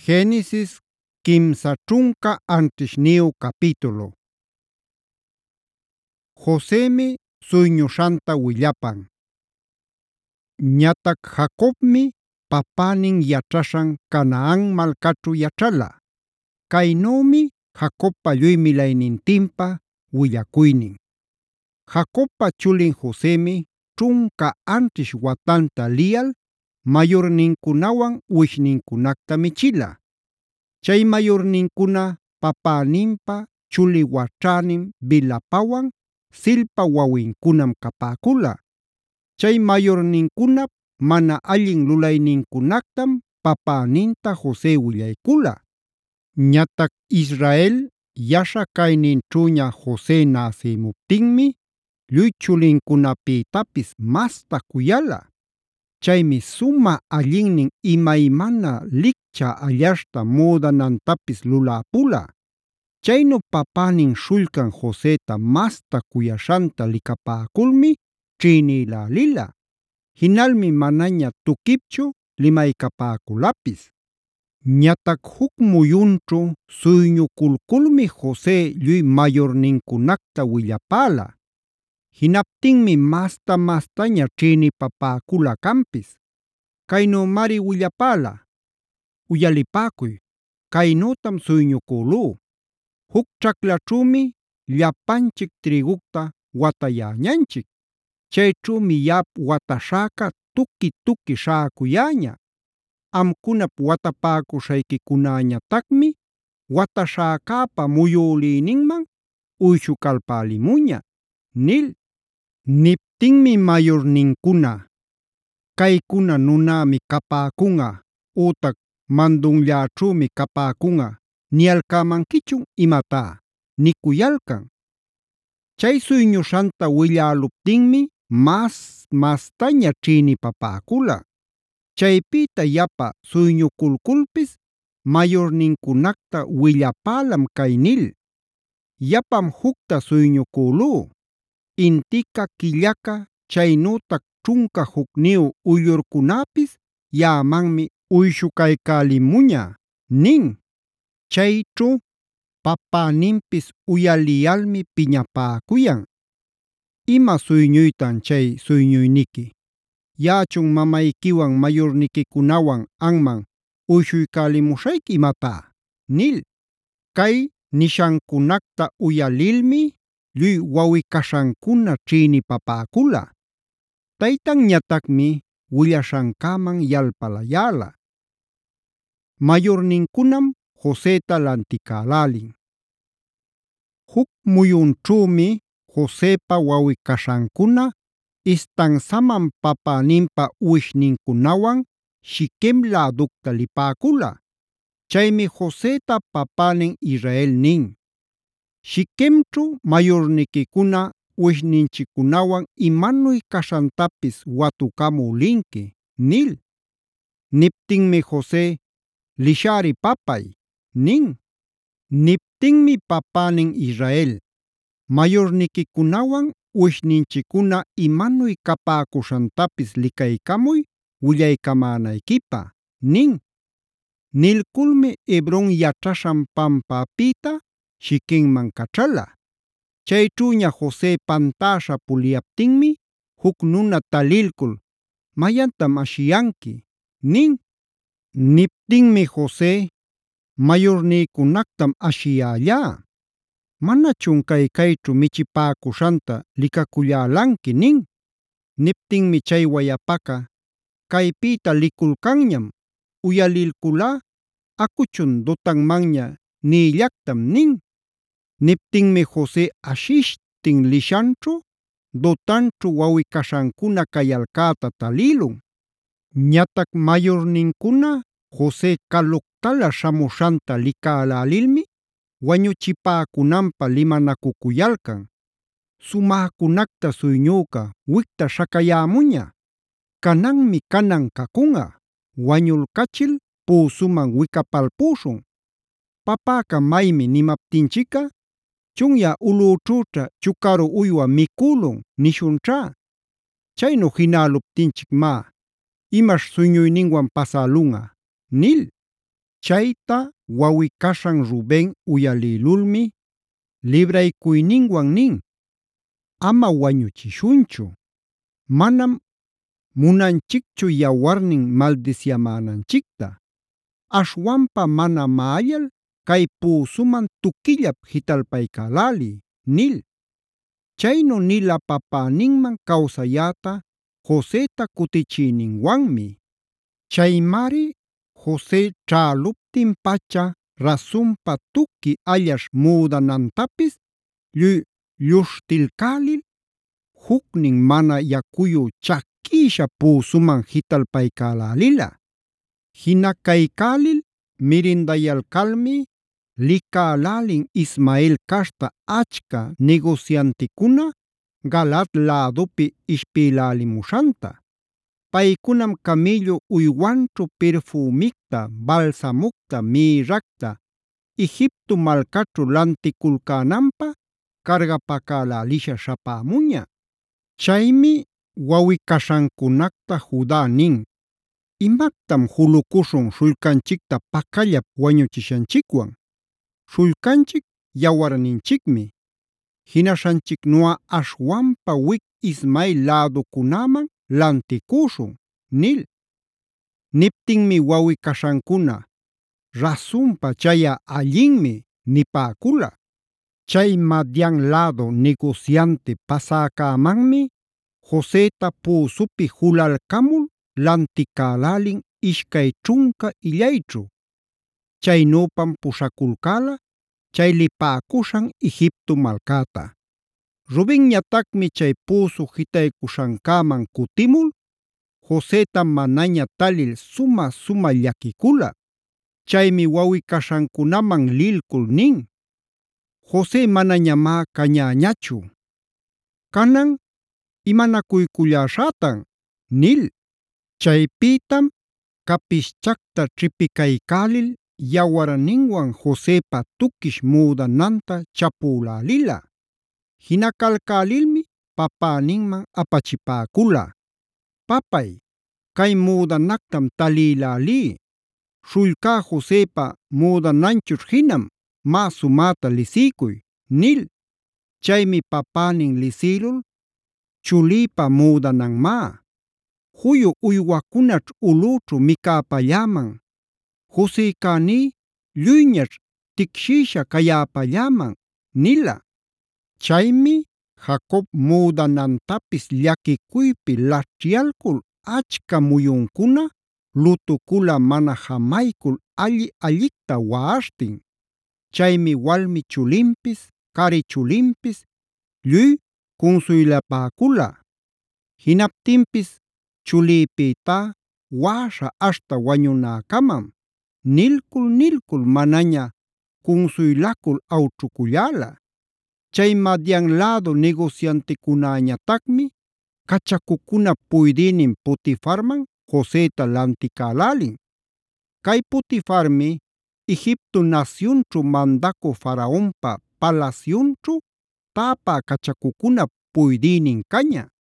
Génesis kimsa ćhunka anćhish capítulo. Josemi suyñuśhanta willapan. Ñatac Jacobmi papanin yaćhaśhan Canaan malcaćhu yaćhala. Kaynümi Jacobpa lluy milaynintinpa willakuynin. Jacobpa chulin Josemi ćhunka anćhish watanta liyal mayorninkunawan uwishnincunacta michila. Chay mayornincuna papäninpa chuli waćhanin Bilhapawan Zilpa wawincunam capäcula. Chay mayornincunap mana allin lulaynincunactam papäninta Jose willaycula. Ñatac Israel yasha cayninćhuña Jose näcimuptinmi lluy chulincunapïtapis masta kuyala. Chaymi sumä allinnin imaymana liccha allashta müdanantapis luläpula. Chaynu papänin śhullcan Joseta masta kuyaśhanta likapäculmi ćhïnïlälila. Jinalmi manaña tukipchu limaycapäculapis. Ñatac juc muyunćhu suyñuculculmi Jose lluy mayornincunacta willapäla. Jinaptinmi masta-mastaña ćhïnipapäcula canpis. Caynümari willapäla: uyalipäcuy, caynütam suyñucülú. Juc ćhaclaćhümi llapanchic trïgucta watayäñanchic. Chayćhümi yaꞌap wataśhäca tuki-tuki śhäcuyäña. Amcunap watapäcuśhayquicunäñatacmi wataśhäcäpa muyülïninman uyshucalpälimuña” nil. Niptinmi mayornincuna: “Caycuna nunämi capäcunꞌa ütac mandunlläćhümi capäcunꞌa niyalcämanquichun imatá” nicuyalcan. Chay suyñuśhanta willäluptinmi mastaña ćhïnipapäcula. Chaypïta yapa suyñuculculpis mayornincunacta willapälam cay nil: “Yapam jucta suyñucülú. Intica killaca chaynütac ćhunka jucniyu uyllurcunäpis yaꞌamanmi uyshucaycälimuña” nin. Chayćhu papäninpis uyaliyalmi piñapäcuyan: “¿Ima suyñuytan chay suyñuyniqui? ¿Yaꞌachun mamaykiwan mayorniquicunawan anman uyshuycälimuśhayqui imatá?” nil. Cay nishancunacta uyalilmi lluy wawꞌi-caśhancuna ćhïnipapäcula. Taytanñatacmi willaśhancäman yalpalayäla. Mayornincunam Joseta lanticälälin. Juc muyunćhümi Josepa wawꞌi-caśhancuna istansaman papäninpa uwishnincunawan Shiquem läducta lipäcula. Chaymi Joseta papänin Israel nin: “Shiquemćhu mayorniquicuna uwishninchikkunawan imanuy caśhantapis watucamü linki” nil. Niptinmi Jose: “Lishäri papay” nin. Niptinmi papänin Israel: “Mayorniquicunawan uwishninchikkuna imanuy capäcuśhantapis licaycamuy willaycamänayquipä” nin. Nilculmi Hebron yaćhaśhan pampapïta Shiquemman caćhala. Chayćhüña Jose pantäśha puliyaptinmi juc nuna talilcul: “¿Mayantam ashiyanqui?” nin. Niptinmi Jose: “Mayornïcunactam ashiyällá. ¿Manachun cayćhu michipäcuśhanta licacullälanqui?” nin. Niptinmi chay wayapaca: “Caypïta liculcanñam. Uyalilculá acuchun dotanmanña niyllactam” nin. Niptinmi Jose ashishtin lishanćhu dotanćhu wawꞌi-caśhancuna cayalcäta talïlun. Ñatac mayornincuna Jose caluctala śhamuśhanta licälälilmi wañuchipäcunanpä limanakucuyalcan: “Sumäcunacta suyñüca wicta śhacayämuña. Cananmi canan cacunꞌa. Wañulcachil püsuman wicapalpuśhun. Papäca maymi nimaptinchica, chunyä ulꞌućhüćha chucaru uywa miculun nishunćhá. Chaynu jinäluptinchic má, ¿imaśh suyñuyninwan pasälunꞌa?” nil. Chayta wawꞌi-kaśhan Ruben uyalïlulmi libraykuyninwan nin: “Ama wañuchishunchu. Manam munanchikchu yawarnin maldisyamänanchikta. Aśhwanpa mana maꞌallal kay püsuman tukillap jitalpaycäläliy” nil. Chaynu nila papäninman kawsayäta Joseta kutichiyninwanmi. Chaymari Jose ćhäluptin-pacha rasunpa tuqui allaśh müdanantapis lluy lluśhtilcälil jucnin mana yacuyu chaquisha püsuman jitalpaycälälila. Jina caycälil mirindayalcalmi licälälin Ismael caśhta achca negocianticuna Galaad lädupi ishpïlälimuśhanta. Paycunam camïllu uywanćhu pirfümicta, balsamucta, mïrracta Egipto malcaćhu lanticulcänanpaq cargapacälälisha śhapämuña. Chaymi wawꞌi-kaśhancunacta Juda nin: “¿Imactam julucuśhun śhullcanchicta pacallap wañuchishanchikwan? Śhullcanchic yawarninchikmi. Jinaśhanchiknuꞌa aśhwanpa wic Ismael läducunäman lanticüśhun” nil. Niptinmi wawꞌi-kaśhancuna: “Rasunpa chayꞌa allinmi” nipäkula. Chay Madian lädu negociante pasäcämanmi Joseta püsupi julalcamul lanticälälin ishcay ćhunca illayćhu. Chaynüpam puśhaculcäla chay lipäcuśhan Egipto malcäta. Rubenñatacmi chay püsu jitaycuśhancäman cutimul Joseta manaña talil sumä-sumä llaquicula. Chaymi wawꞌi-kaśhancunaman lilcul nin: “Jose manañamá cañäñachu. ¿Canan imanacuyculläśhätan?” nil. Chaypïtam capischacta ćhipicaycälil yawarninwan Josepa tuquish müdananta chapülälila. Jinacalcälilmi papäninman apachipäcula: “Papay, cay müdanactam talïlälí. Śhullcä Josepa müdananchućh jinam, má sumäta lisiykuy” nil. Chaymi papänin lisïlul chulïpa müdananmá: “Juyu uywacunaćh ulꞌućhu mikäpalläman. Josecäní lluyñaćh ticshisha cayäpalläman” nila. Chaymi Jacob müdanantapis llaquicuypi laćhyalcul achca muyuncuna lutucula mana jamaycul alli-allicta waꞌaśhtin. Chaymi walmi chulinpis, cari chulinpis lluy cunsuylapäcula. Jinaptinpis chulïpïtá waꞌaśha aśhta wañunäcamam nilcul manaña cunsuylacul awćhuculläla. Chay Madian lädu negocianticunäñatacmi cachacucuna puydïnin Potifarman Joseta lanticälälin. Cay Potifarmi Egipto nasyunćhu mandacü Faraonpa palasyunćhu täpä cachacucuna puydïnin caña.